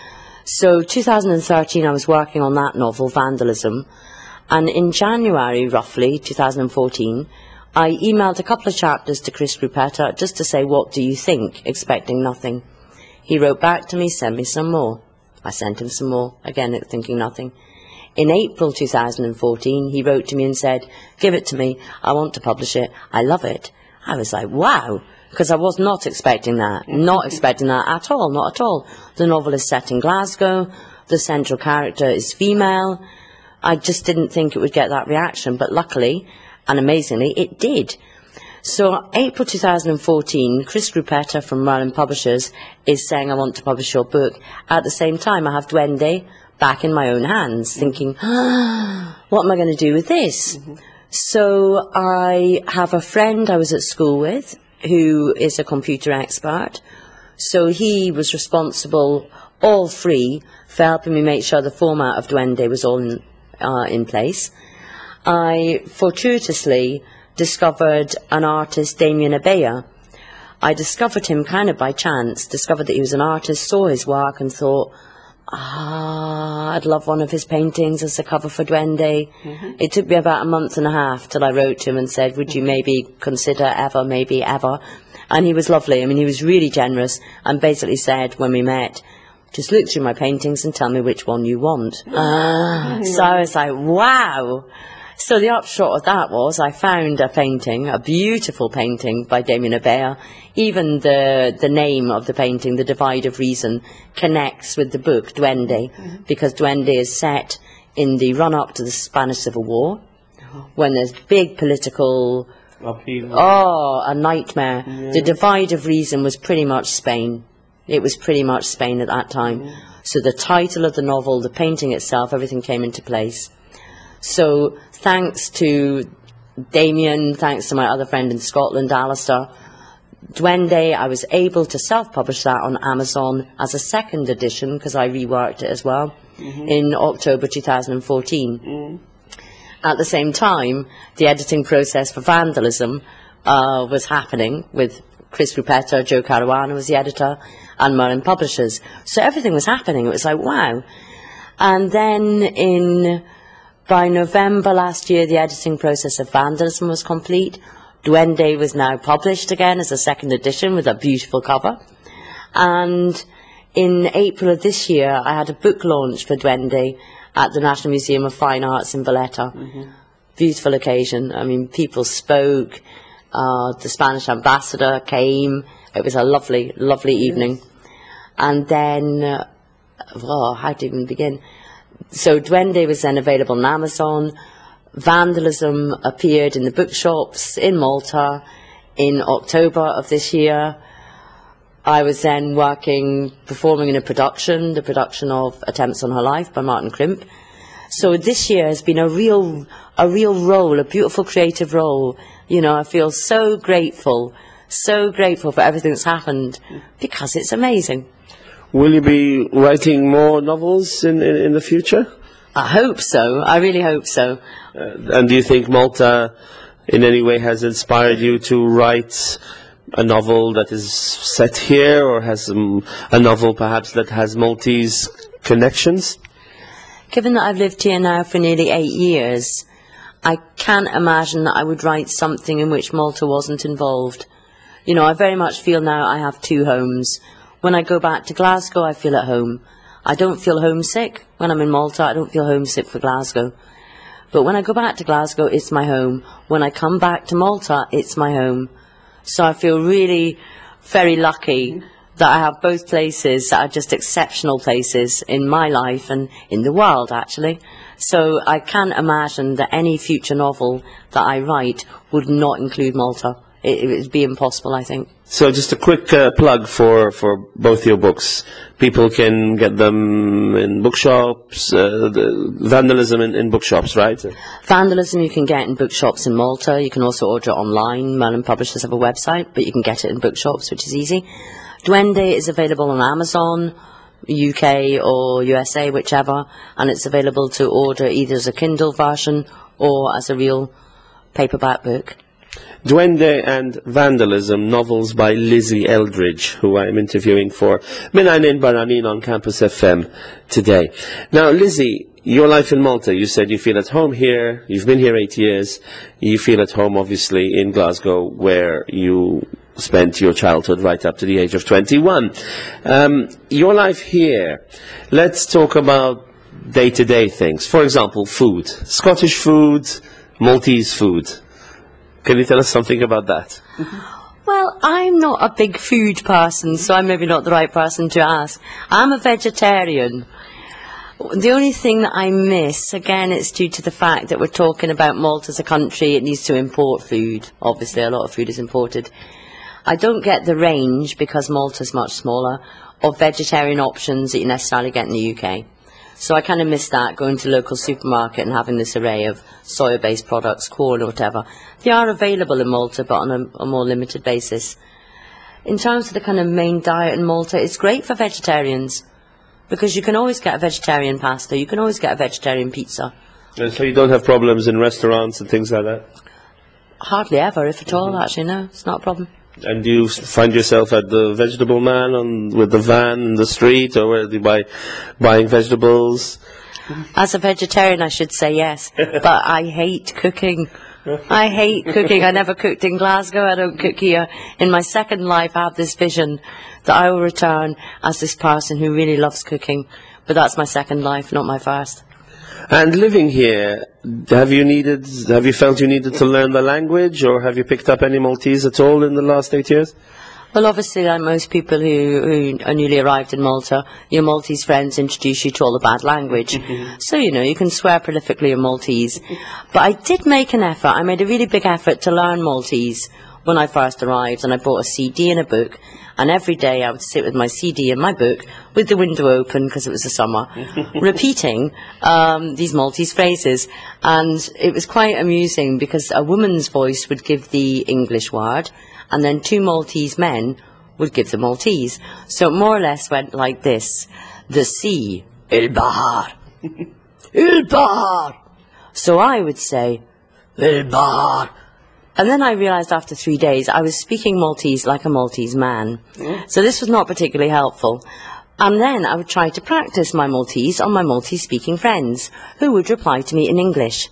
So two thousand thirteen, I was working on that novel, Vandalism, and in January, roughly, two thousand fourteen, I emailed a couple of chapters to Chris Gruppetta just to say, what do you think, expecting nothing. He wrote back to me, send me some more. I sent him some more, again thinking nothing. In April two thousand fourteen, he wrote to me and said, give it to me, I want to publish it, I love it. I was like, wow, because I was not expecting that, not expecting that at all, not at all. The novel is set in Glasgow, the central character is female. I just didn't think it would get that reaction, but luckily, and amazingly, it did. So April two thousand fourteen, Chris Gruppetta from Merlin Publishers is saying, I want to publish your book. At the same time, I have Duende back in my own hands, thinking, ah, what am I going to do with this? Mm-hmm. So I have a friend I was at school with who is a computer expert. So he was responsible, all free, for helping me make sure the format of Duende was all in, uh, in place. I fortuitously discovered an artist, Damien Abea. I discovered him kind of by chance, discovered that he was an artist, saw his work and thought, ah, I'd love one of his paintings as a cover for Duende. Mm-hmm. It took me about a month and a half till I wrote to him and said, would you maybe consider ever, maybe ever? And he was lovely. I mean, he was really generous and basically said when we met, just look through my paintings and tell me which one you want. Ah, so I was like, wow. So the upshot of that was I found a painting, a beautiful painting by Damien Abea. Even the, the name of the painting, The Divide of Reason, connects with the book Duende, mm-hmm. because Duende is set in the run-up to the Spanish Civil War, when there's big political... upheaval. Oh, a nightmare. Yeah. The Divide of Reason was pretty much Spain. It was pretty much Spain at that time. Yeah. So the title of the novel, the painting itself, everything came into place. So thanks to Damien, thanks to my other friend in Scotland, Alistair, Duende, I was able to self-publish that on Amazon as a second edition, because I reworked it as well, mm-hmm. in October two thousand fourteen. Mm. At the same time, the editing process for Vandalism uh, was happening with Chris Rupetta, Joe Caruana was the editor, and Merlin Publishers. So everything was happening. It was like, wow. And then in... by November last year, the editing process of Vandalism was complete. Duende was now published again as a second edition with a beautiful cover. And in April of this year, I had a book launch for Duende at the National Museum of Fine Arts in Valletta. Mm-hmm. Beautiful occasion. I mean, people spoke. Uh, the Spanish ambassador came. It was a lovely, lovely evening. Yes. And then, uh, well, how to even begin? So Duende was then available on Amazon. Vandalism appeared in the bookshops in Malta in October of this year. I was then working, performing in a production, the production of Attempts on Her Life by Martin Crimp. So this year has been a real, a real role, a beautiful creative role. You know, I feel so grateful, so grateful for everything that's happened, because it's amazing. Will you be writing more novels in, in, in the future? I hope so. I really hope so. Uh, and do you think Malta in any way has inspired you to write a novel that is set here, or has um, a novel perhaps that has Maltese connections? Given that I've lived here now for nearly eight years, I can't imagine that I would write something in which Malta wasn't involved. You know, I very much feel now I have two homes. When I go back to Glasgow, I feel at home. I don't feel homesick. When I'm in Malta, I don't feel homesick for Glasgow. But when I go back to Glasgow, it's my home. When I come back to Malta, it's my home. So I feel really very lucky that I have both places that are just exceptional places in my life and in the world, actually. So I can't imagine that any future novel that I write would not include Malta. It, it would be impossible, I think. So just a quick uh, plug for, for both your books. People can get them in bookshops, uh, the Vandalism in, in bookshops, right? Vandalism you can get in bookshops in Malta. You can also order it online. Merlin Publishers have a website, but you can get it in bookshops, which is easy. Duende is available on Amazon, U K or U S A, whichever, and it's available to order either as a Kindle version or as a real paperback book. Duende and Vandalism, novels by Lizzie Eldridge, who I am interviewing for Minanin Baranin on Campus F M today. Now, Lizzie, your life in Malta, you said you feel at home here, you've been here eight years, you feel at home, obviously, in Glasgow, where you spent your childhood right up to the age of twenty-one. Um, your life here, let's talk about day-to-day things. For example, food. Scottish food, Maltese food. Can you tell us something about that? Well, I'm not a big food person, so I'm maybe not the right person to ask. I'm a vegetarian. The only thing that I miss, again, it's due to the fact that we're talking about Malta as a country. It needs to import food. Obviously, a lot of food is imported. I don't get the range, because Malta's much smaller, of vegetarian options that you necessarily get in the U K. So I kind of miss that, going to local supermarket and having this array of soya-based products, corn or whatever. They are available in Malta, but on a, a more limited basis. In terms of the kind of main diet in Malta, it's great for vegetarians, because you can always get a vegetarian pasta, you can always get a vegetarian pizza. And so you don't have problems in restaurants and things like that? Hardly ever, if at all, actually, no, it's not a problem. And do you s- find yourself at the vegetable man on with the van in the street, or where do you buy buying vegetables? As a vegetarian, I should say yes, but I hate cooking. I hate cooking. I never cooked in Glasgow, I don't cook here. In my second life, I have this vision that I will return as this person who really loves cooking, but that's my second life, not my first. And living here, have you needed, have you felt you needed to learn the language, or have you picked up any Maltese at all in the last eight years? Well, obviously, like most people who, who are newly arrived in Malta, your Maltese friends introduce you to all the bad language. So, you know, you can swear prolifically in Maltese. But I did make an effort. I made a really big effort to learn Maltese when I first arrived, and I bought a C D and a book. And every day I would sit with my C D and my book, with the window open because it was the summer, repeating um, these Maltese phrases. And it was quite amusing because a woman's voice would give the English word, and then two Maltese men would give the Maltese. So it more or less went like this: the sea, il bahar, il bahar. So I would say, il bahar. And then I realized after three days I was speaking Maltese like a Maltese man. Mm. So this was not particularly helpful. And then I would try to practice my Maltese on my Maltese-speaking friends, who would reply to me in English.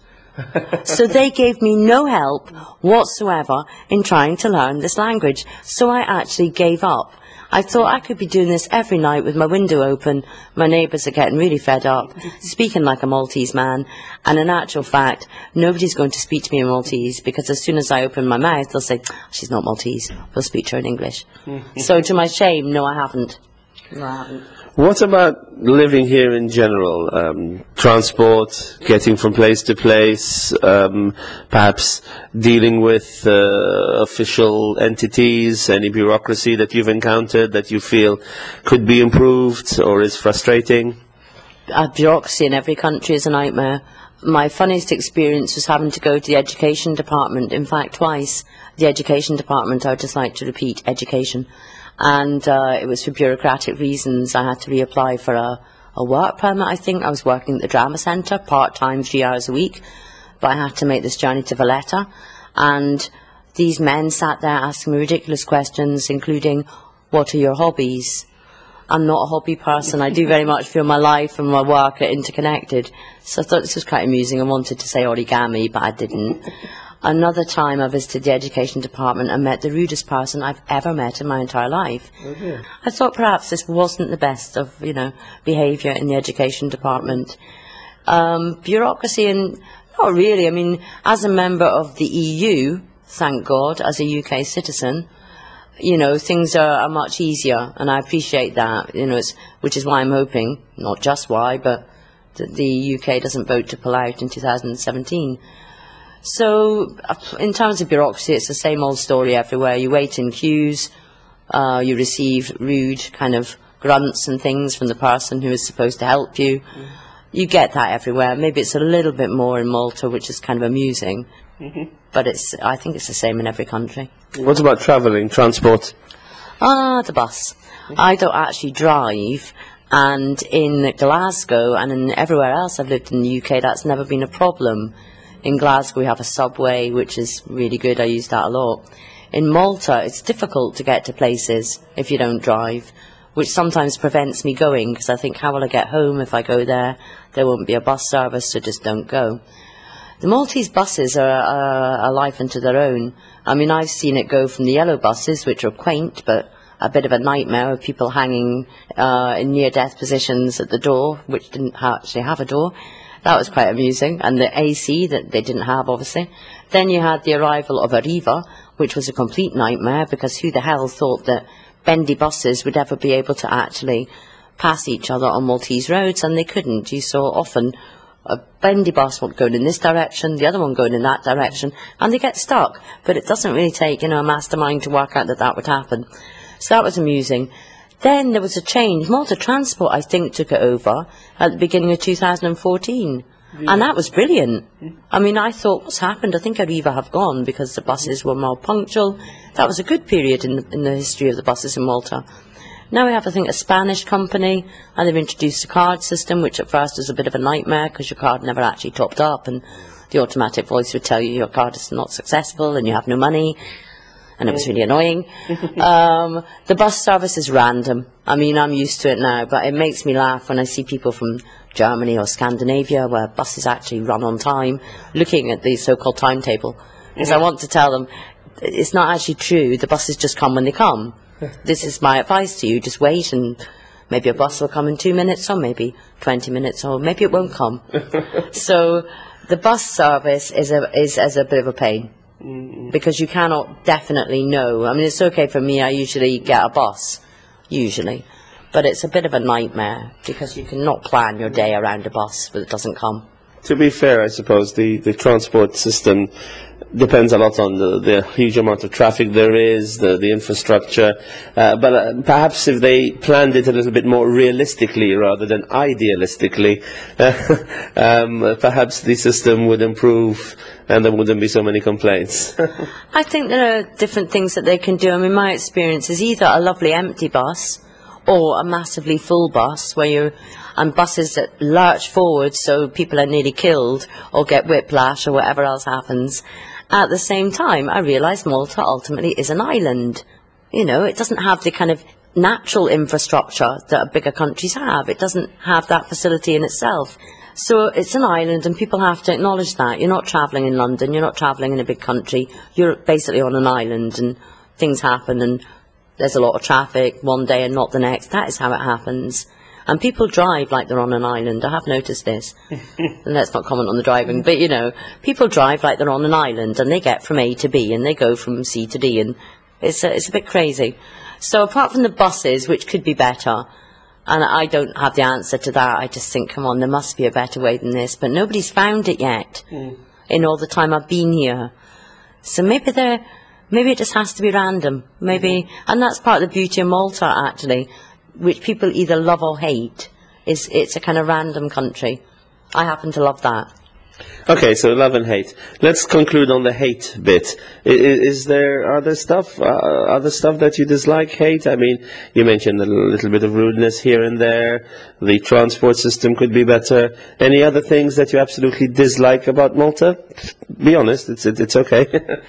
So they gave me no help whatsoever in trying to learn this language. So I actually gave up. I thought I could be doing this every night with my window open. My neighbours are getting really fed up, speaking like a Maltese man. And in actual fact, nobody's going to speak to me in Maltese, because as soon as I open my mouth, they'll say, she's not Maltese. We'll speak to her in English. So to my shame, no, I haven't. No, I haven't. What about living here in general? Um, transport, getting from place to place, um, perhaps dealing with uh, official entities, any bureaucracy that you've encountered that you feel could be improved or is frustrating? Uh, bureaucracy in every country is a nightmare. My funniest experience was having to go to the education department, in fact twice. The education department, I would just like to repeat, education. And uh, it was for bureaucratic reasons. I had to reapply for a, a work permit, I think. I was working at the drama centre, part-time, three hours a week. But I had to make this journey to Valletta. And these men sat there asking me ridiculous questions, including, what are your hobbies? I'm not a hobby person. I do very much feel my life and my work are interconnected. So I thought this was quite amusing. I wanted to say origami, but I didn't. Another time I visited the education department and met the rudest person I've ever met in my entire life. Okay. I thought perhaps this wasn't the best of, you know, behaviour in the education department. Um, bureaucracy, and not really. I mean, as a member of the E U, thank God, as a U K citizen, you know, things are, are much easier, and I appreciate that. You know, it's, which is why I'm hoping, not just why, but that the U K doesn't vote to pull out in two thousand seventeen. So, in terms of bureaucracy, it's the same old story everywhere. You wait in queues, uh, you receive rude kind of grunts and things from the person who is supposed to help you. Mm. You get that everywhere. Maybe it's a little bit more in Malta, which is kind of amusing. Mm-hmm. But it's, I think it's the same in every country. What about travelling, transport? Ah, the bus. Mm-hmm. I don't actually drive. And in Glasgow and in everywhere else I've lived in the U K, that's never been a problem. In Glasgow we have a subway, which is really good. I use that a lot. In Malta, it's difficult to get to places if you don't drive, which sometimes prevents me going, because I think, how will I get home if I go there? There won't be a bus service, so just don't go. The Maltese buses are a, a life unto their own. I mean, I've seen it go from the yellow buses, which are quaint, but a bit of a nightmare, of people hanging uh, in near-death positions at the door, which didn't ha actually have a door. That was quite amusing. And the A C that they didn't have, obviously. Then you had the arrival of Arriva, which was a complete nightmare, because who the hell thought that bendy buses would ever be able to actually pass each other on Maltese roads? And they couldn't. You saw often a bendy bus going in this direction, the other one going in that direction, and they get stuck. But it doesn't really take, you know, a mastermind to work out that that would happen. So that was amusing. Then there was a change. Malta Transport, I think, took it over at the beginning of two thousand fourteen. Yeah. And that was brilliant. Mm-hmm. I mean, I thought, what's happened? I think I'd either have gone because the buses were more punctual. That was a good period in the, in the history of the buses in Malta. Now we have, I think, a Spanish company, and they've introduced a card system, which at first was a bit of a nightmare because your card never actually topped up, and the automatic voice would tell you your card is not successful and you have no money. And it was really annoying. um, the bus service is random. I mean, I'm used to it now, but it makes me laugh when I see people from Germany or Scandinavia where buses actually run on time, looking at the so-called timetable. Because I want to tell them, it's not actually true. The buses just come when they come. This is my advice to you. Just wait, and maybe a bus will come in two minutes, or maybe twenty minutes, or maybe it won't come. So the bus service is a, is, is a bit of a pain. Because you cannot definitely know. I mean, it's okay for me, I usually get a bus, usually. But it's a bit of a nightmare, because you cannot plan your day around a bus that doesn't come. To be fair, I suppose the, the transport system depends a lot on the, the huge amount of traffic there is, the, the infrastructure. Uh, but uh, perhaps if they planned it a little bit more realistically rather than idealistically, uh, um, perhaps the system would improve and there wouldn't be so many complaints. I think there are different things that they can do. I mean, my experience is either a lovely empty bus or a massively full bus where you're and buses that lurch forward so people are nearly killed or get whiplash or whatever else happens. At the same time, I realise Malta ultimately is an island. You know, it doesn't have the kind of natural infrastructure that bigger countries have. It doesn't have that facility in itself. So it's an island, and people have to acknowledge that. You're not travelling in London, you're not travelling in a big country. You're basically on an island, and things happen, and there's a lot of traffic one day and not the next. That is how it happens. And people drive like they're on an island. I have noticed this. And let's not comment on the driving, but, you know, people drive like they're on an island, and they get from A to B, and they go from C to D, and it's a, it's a bit crazy. So apart from the buses, which could be better, and I don't have the answer to that, I just think, come on, there must be a better way than this, but nobody's found it yet mm. in all the time I've been here. So maybe there, maybe it just has to be random. Maybe, mm-hmm. and that's part of the beauty of Malta, actually, which people either love or hate. Is it's a kind of random country. I happen to love that. Okay, so love and hate. Let's conclude on the hate bit. Is, is there other stuff, uh, other stuff that you dislike, hate? I mean, you mentioned a little bit of rudeness here and there. The transport system could be better. Any other things that you absolutely dislike about Malta? Be honest, it's it, it's okay.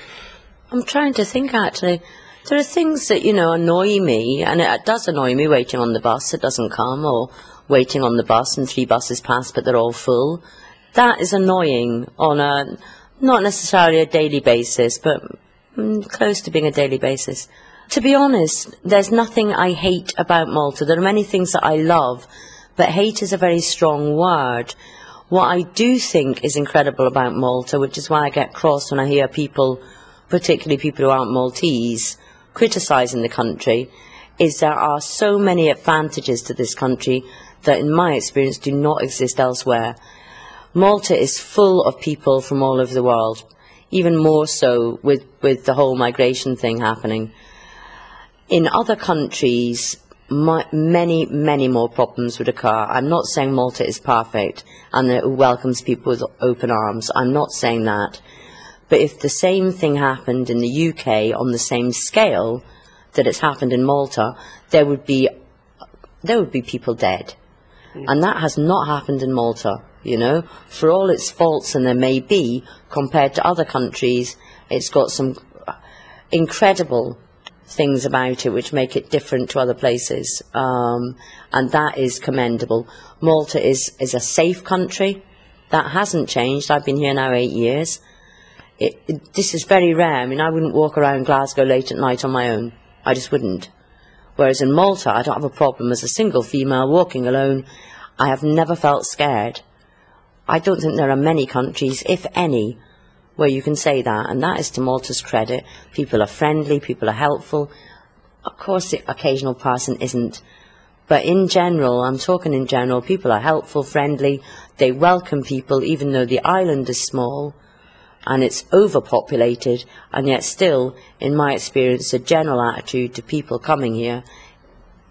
I'm trying to think, actually. There are things that, you know, annoy me, and it does annoy me, waiting on the bus, it doesn't come, or waiting on the bus and three buses pass but they're all full. That is annoying on a, not necessarily a daily basis, but mm, close to being a daily basis. To be honest, there's nothing I hate about Malta. There are many things that I love, but hate is a very strong word. What I do think is incredible about Malta, which is why I get cross when I hear people, particularly people who aren't Maltese, criticising the country, is there are so many advantages to this country that in my experience do not exist elsewhere. Malta is full of people from all over the world, even more so with, with the whole migration thing happening. In other countries, my, many, many more problems would occur. I'm not saying Malta is perfect and that it welcomes people with open arms. I'm not saying that. But if the same thing happened in the U K on the same scale that it's happened in Malta, there would be there would be people dead. Mm. And that has not happened in Malta, you know. For all its faults, and there may be, compared to other countries, it's got some incredible things about it which make it different to other places. Um, and that is commendable. Malta is, is a safe country. That hasn't changed. I've been here now eight years. It, it, this is very rare. I mean, I wouldn't walk around Glasgow late at night on my own. I just wouldn't. Whereas in Malta, I don't have a problem as a single female walking alone. I have never felt scared. I don't think there are many countries, if any, where you can say that, and that is to Malta's credit. People are friendly, people are helpful. Of course, the occasional person isn't. But in general, I'm talking in general, people are helpful, friendly. They welcome people, even though the island is small and it's overpopulated, and yet still, in my experience, the general attitude to people coming here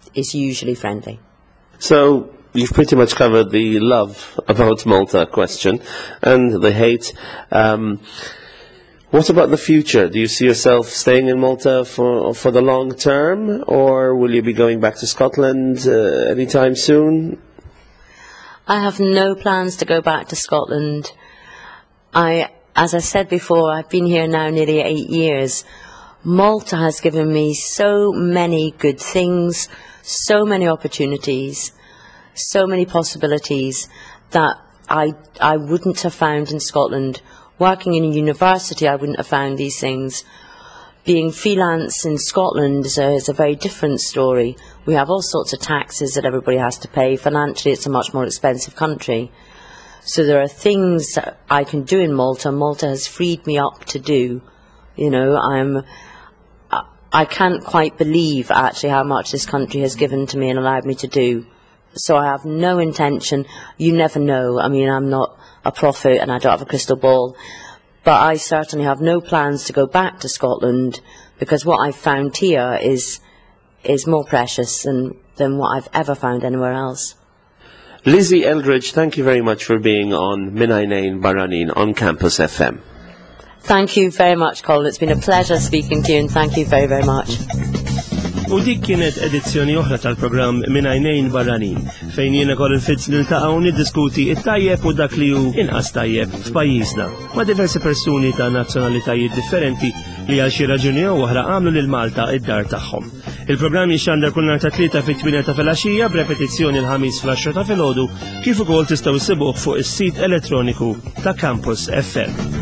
is usually friendly. So you've pretty much covered the love about Malta question and the hate. Um, what about the future? Do you see yourself staying in Malta for for the long term, or will you be going back to Scotland uh, anytime soon? I have no plans to go back to Scotland. I, as I said before, I've been here now nearly eight years. Malta has given me so many good things, so many opportunities, so many possibilities that I, I wouldn't have found in Scotland. Working in a university, I wouldn't have found these things. Being freelance in Scotland is a, is a very different story. We have all sorts of taxes that everybody has to pay. Financially, it's a much more expensive country. So there are things that I can do in Malta. Malta has freed me up to do. You know, I'm, I can't quite believe actually how much this country has given to me and allowed me to do. So I have no intention. You never know. I mean, I'm not a prophet and I don't have a crystal ball. But I certainly have no plans to go back to Scotland, because what I've found here is is more precious than, than what I've ever found anywhere else. Lizzie Eldridge, thank you very much for being on Minajnejn Barranin on Campus F M. Thank you very much, Colin. It's been a pleasure speaking to you, and thank you very, very much. U dik kienet edizzjoni oħra tal-programm Minajnejn Barranin, fejn jiena Colin Fitz niltaqgħu niddiskuti it-tajjeb u dak li hu inqas tajjeb f'pajjiżna ma' diversi persuni ta' nazzjonalitajiet differenti li għal xi raġuni jew oħra għamlu lil Malta id-dar tagħhom. Il-programm jixxandar kull nhar ta' tlieta fit-tmien ta' filgħaxija b'repetizzjoni l-ħamis fl-għaxra ta' filgħodu, kif ukoll tistgħu issibuh fuq is-sit elettroniku ta' Campus F M.